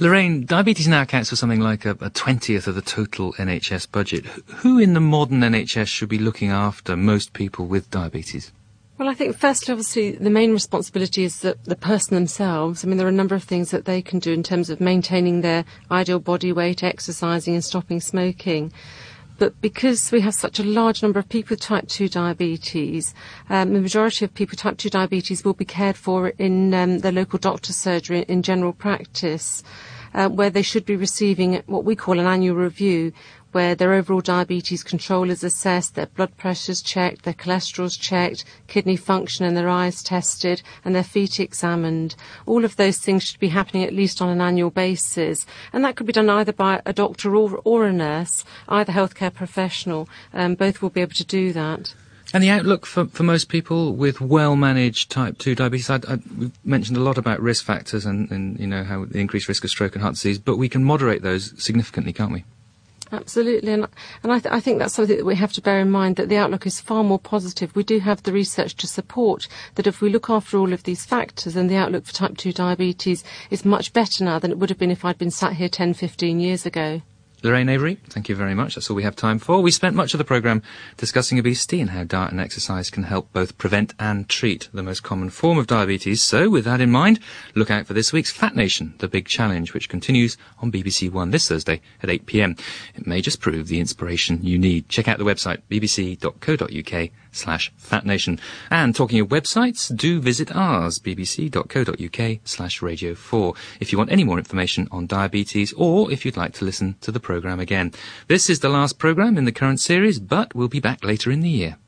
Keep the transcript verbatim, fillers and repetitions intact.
Lorraine, diabetes now accounts for something like a, a twentieth of the total N H S budget. Who in the modern N H S should be looking after most people with diabetes? Well, I think firstly, obviously, the main responsibility is the, the person themselves. I mean, there are a number of things that they can do in terms of maintaining their ideal body weight, exercising and stopping smoking. But because we have such a large number of people with type two diabetes, um, the majority of people with type two diabetes will be cared for in um, their local doctor's surgery in general practice, uh, where they should be receiving what we call an annual review, where their overall diabetes control is assessed, their blood pressure's checked, their cholesterol's checked, kidney function and their eyes tested, and their feet examined. All of those things should be happening at least on an annual basis. And that could be done either by a doctor or, or a nurse, either healthcare professional. Um, both will be able to do that. And the outlook for, for most people with well-managed type two diabetes, I, I, we've mentioned a lot about risk factors and, and, you know, how the increased risk of stroke and heart disease, but we can moderate those significantly, can't we? Absolutely, and, and I, th- I think that's something that we have to bear in mind, that the outlook is far more positive. We do have the research to support that if we look after all of these factors, then the outlook for type two diabetes is much better now than it would have been if I'd been sat here ten, fifteen years ago. Lorraine Avery, thank you very much. That's all we have time for. We spent much of the programme discussing obesity and how diet and exercise can help both prevent and treat the most common form of diabetes. So, with that in mind, look out for this week's Fat Nation, The Big Challenge, which continues on B B C One this Thursday at eight p m. It may just prove the inspiration you need. Check out the website bbc.co.uk slash fatnation. And talking of websites, do visit ours, bbc.co.uk slash radio 4, if you want any more information on diabetes or if you'd like to listen to the programme again. This is the last programme in the current series, but we'll be back later in the year.